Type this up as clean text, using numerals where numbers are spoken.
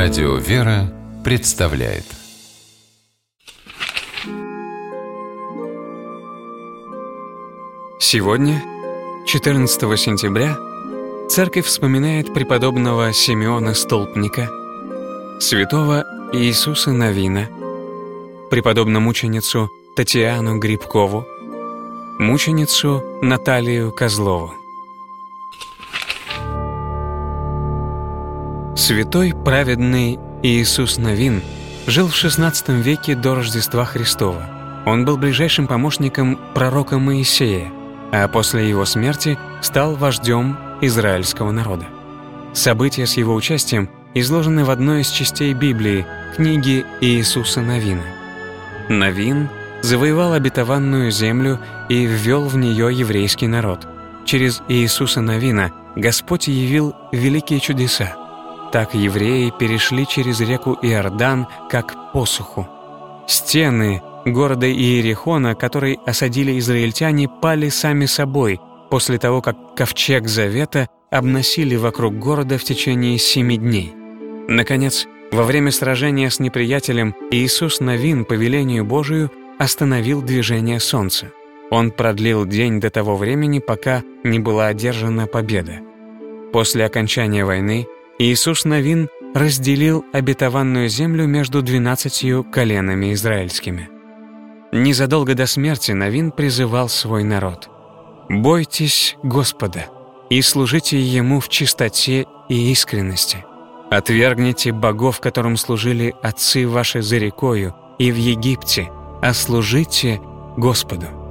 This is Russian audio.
Радио «Вера» представляет. Сегодня, 14 сентября, Церковь вспоминает преподобного Симеона Столпника, святого Иисуса Навина, преподобно-мученицу Татьяну Грибкову, мученицу Наталию Козлову. Святой праведный Иисус Навин жил в XVI веке до Рождества Христова. Он был ближайшим помощником пророка Моисея, а после его смерти стал вождем израильского народа. События с его участием изложены в одной из частей Библии, книги Иисуса Навина. Навин завоевал обетованную землю и ввел в нее еврейский народ. Через Иисуса Навина Господь явил великие чудеса. Так евреи перешли через реку Иордан как посуху. Стены города Иерихона, который осадили израильтяне, пали сами собой после того, как ковчег Завета обносили вокруг города в течение 7 дней. Наконец, во время сражения с неприятелем Иисус Навин по велению Божию остановил движение солнца. Он продлил день до того времени, пока не была одержана победа. После окончания войны Иисус Навин разделил обетованную землю между 12 коленами израильскими. Незадолго до смерти Навин призывал свой народ: «Бойтесь Господа и служите Ему в чистоте и искренности. Отвергните богов, которым служили отцы ваши за рекою и в Египте, а служите Господу».